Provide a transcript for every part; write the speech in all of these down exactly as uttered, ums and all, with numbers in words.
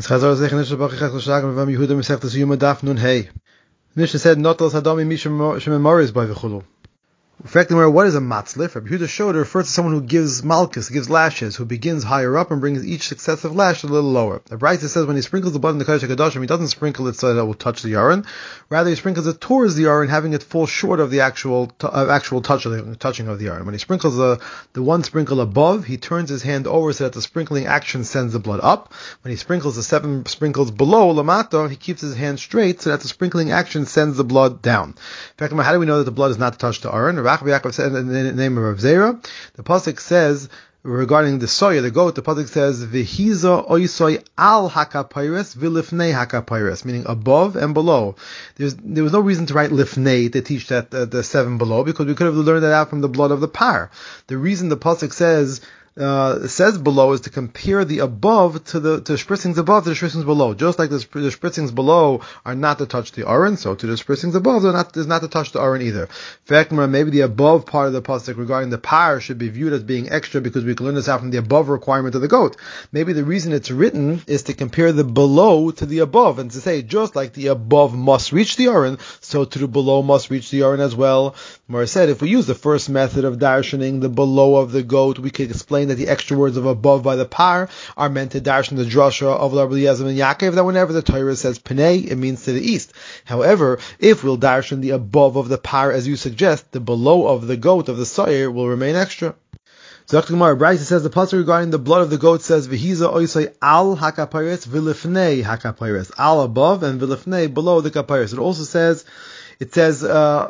Chazar Zech Nishna Bachichach L'Shagam V'am Yehuda Mesechtes Yuma Daf Nun Hey. Mishnah said, "Notos Hadami Mishum Shememoris by V'chulu." In fact, what is a matzlif? Rabbi Yehuda showed it refers to someone who gives malchus, gives lashes, who begins higher up and brings each successive lash a little lower. The Brisa says when he sprinkles the blood in the Kodesh HaKadoshim, he doesn't sprinkle it so that it will touch the Yaron. Rather, he sprinkles it towards the Yaron, having it fall short of the actual t- uh, actual touch of the, touching of the Yaron. When he sprinkles the, the one sprinkle above, he turns his hand over so that the sprinkling action sends the blood up. When he sprinkles the seven sprinkles below, lamato, he keeps his hand straight so that the sprinkling action sends the blood down. In fact, how do we know that the blood is not touched to Yaron? Rabbi Yaakov said in the name of Rav Zera, the pasuk says regarding the soya, the goat, the pasuk says v'hiza oisoy al hakapayres v'lifnei hakapayres, meaning above and below. There's there was no reason to write lifnei to teach that uh, the seven below, because we could have learned that out from the blood of the par. The reason the pasuk says Uh, says below is to compare the above to the to spritzings above to the spritzings below. Just like the, the spritzings below are not to touch the aron, so to the spritzings above they're not is not to touch the aron either. In fact, maybe the above part of the pasuk regarding the par should be viewed as being extra, because we can learn this out from the above requirement of the goat. Maybe the reason it's written is to compare the below to the above, and to say just like the above must reach the aron, so to the below must reach the aron as well. Mara said if we use the first method of darshaning the below of the goat, we could explain that the extra words of above by the par are meant to darshan the drasha of Rabbi Eliezer and Yaakov, that whenever the Torah says Pnei, it means to the east. However, if we'll darshan the above of the par as you suggest, the below of the goat of the soyer will remain extra. So Doctor Gemara Bryce says the pasuk regarding the blood of the goat says v'hiza oisay al hakapayres v'lifnei hakapayres, al above and v'lifnei below the kapayres. It also says, it says uh,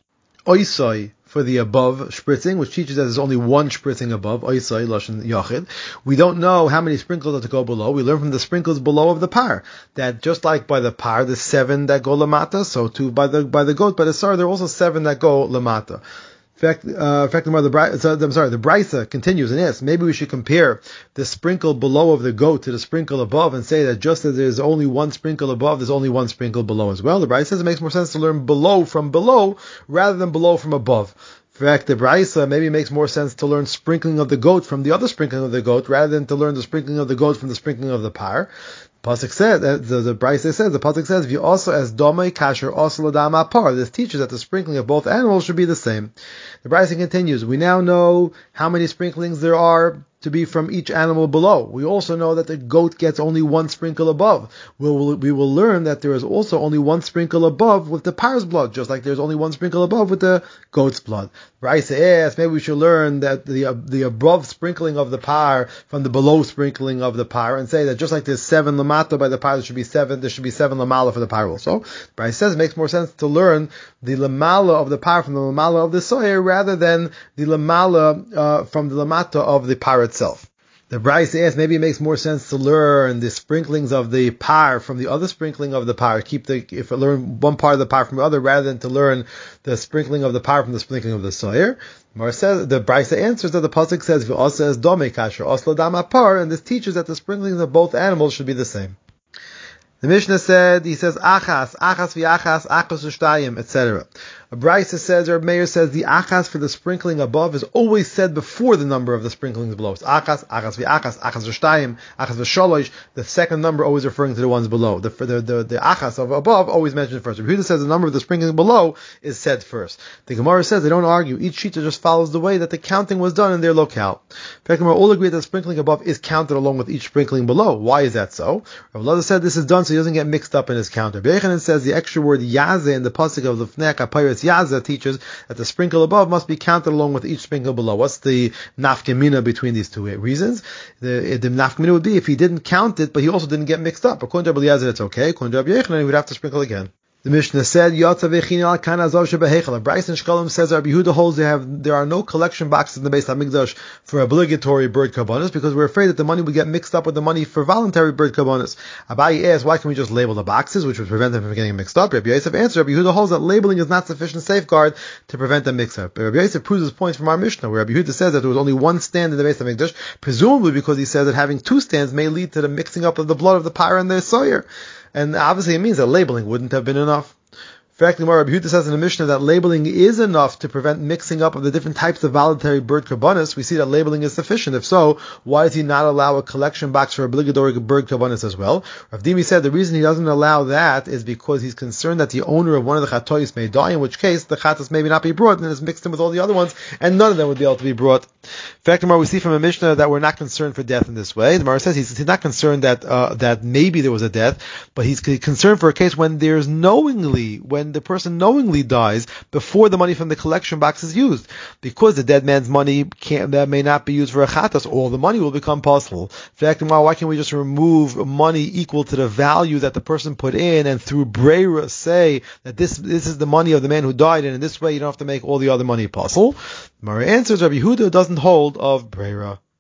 oisay for the above spritzing, which teaches that there's only one spritzing above, oisai, lashon yachid. We don't know how many sprinkles are to go below. We learn from the sprinkles below of the par, that just like by the par, there's seven that go lamata, so too by the by the goat, by the sar, there are also seven that go lamata. In fact, uh, in fact, the, the, so, I'm sorry, the Brisa continues and asks, maybe we should compare the sprinkle below of the goat to the sprinkle above and say that just as there's only one sprinkle above, there's only one sprinkle below as well. The Brisa says it makes more sense to learn below from below rather than below from above. In fact, the Brisa maybe makes more sense to learn sprinkling of the goat from the other sprinkling of the goat rather than to learn the sprinkling of the goat from the sprinkling of the par. Pasuk says, the, the Brisa says, the Pasuk says, "V'yu also as domei kasher also l'dam apar." This teaches that the sprinkling of both animals should be the same. The Brisa continues, we now know how many sprinklings there are to be from each animal below. We also know that the goat gets only one sprinkle above. We will, we will learn that there is also only one sprinkle above with the par's blood, just like there's only one sprinkle above with the goat's blood. Brisa asks, maybe we should learn that the uh, the above sprinkling of the par from the below sprinkling of the par, and say that just like there's seven lamata by the par, there should be seven, there should be seven lamala for the par also. Brisa says it makes more sense to learn the lamala of the par from the lamala of the soyer rather than the lamala uh, from the lamata of the par itself. The Brisa asks, maybe it makes more sense to learn the sprinklings of the par from the other sprinkling of the par. Keep the if I learn one part of the par from the other, rather than to learn the sprinkling of the par from the sprinkling of the soyer. Mar says the Brisa answers that the pasuk says v'also says domei kasher oslo dam apar, and this teaches that the sprinklings of both animals should be the same. The Mishnah said, he says, achas, achas v'achas, achas v'shtayim, et cetera. A Brisa says, or Meir says, the achas for the sprinkling above is always said before the number of the sprinklings below. It's achas, achas v'achas, achas v'shtayim, achas v'shalosh. The second number always referring to the ones below. The the the, the achas of above always mentioned first. Rabbi Yehuda says the number of the sprinkling below is said first. The Gemara says they don't argue. Each shita just follows the way that the counting was done in their locale. In fact, we all agree that the sprinkling above is counted along with each sprinkling below. Why is that so? Rabbi Elazar said this is done so he doesn't get mixed up in his counter. Rabbi Yochanan says the extra word yazeh in the pasuk of the Lifnei HaKapayros yazeh teaches that the sprinkle above must be counted along with each sprinkle below. What's the nafkamina between these two reasons? The, the nafkamina would be if he didn't count it, but he also didn't get mixed up. According to Rabbi Eliezer, it's okay. According to Rabbi Yochanan, he would have to sprinkle again. The Mishnah said, Yotza v'echini al kan azov shebehechel. Bryce and Shkolim says, Rabbi Yehuda holds they have, there are no collection boxes in the Beis HaMikdash for obligatory bird karbonos, because we're afraid that the money would get mixed up with the money for voluntary bird karbonos. Abayi asks, why can we just label the boxes, which would prevent them from getting mixed up? Rabbi Yosef answered, Rabbi Yehuda holds that labeling is not sufficient safeguard to prevent them mix up. But Rabbi Yosef proves his points from our Mishnah, where Rabbi Yehuda says that there was only one stand in the Beis HaMikdash, presumably because he says that having two stands may lead to the mixing up of the blood of the pyre and the soyer. And obviously it means that labeling wouldn't have been enough. In fact, Rabbi Yehuda says in the Mishnah that labeling is enough to prevent mixing up of the different types of voluntary bird karbanis. We see that labeling is sufficient. If so, why does he not allow a collection box for obligatory bird karbanis as well? Rav Dimi said the reason he doesn't allow that is because he's concerned that the owner of one of the chatois may die, in which case the chatas may not be brought and it's mixed in with all the other ones, and none of them would be able to be brought. In fact, we see from a Mishnah that we're not concerned for death in this way. The Gemara says he's, he's not concerned that uh, that maybe there was a death, but he's concerned for a case when there's knowingly, when the person knowingly dies before the money from the collection box is used. Because the dead man's money can't, that may not be used for a chatas, all the money will become possible. In fact, why can't we just remove money equal to the value that the person put in, and through breira say that this this is the money of the man who died, and in this way you don't have to make all the other money possible? Mara answers, Rabbi Yehuda doesn't hold of breira.